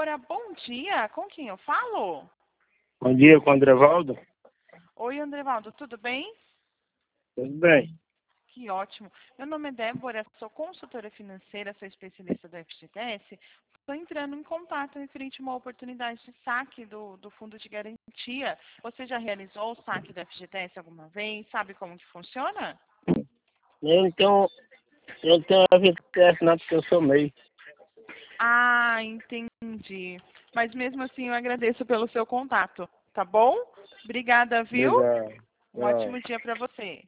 Débora, bom dia. Com quem eu falo? Bom dia, com o Andrevaldo. Oi, Andrevaldo, tudo bem? Tudo bem? Que ótimo. Meu nome é Débora, sou consultora financeira, sou especialista do FGTS. Estou entrando em contato referente a uma oportunidade de saque do fundo de garantia. Você já realizou o saque do FGTS alguma vez? Sabe como que funciona? Eu não tenho FGTS não, porque eu sou MEI. Ah, entendi. Mas mesmo assim eu agradeço pelo seu contato, tá bom? Obrigada, viu? Obrigado. Um ótimo dia para você.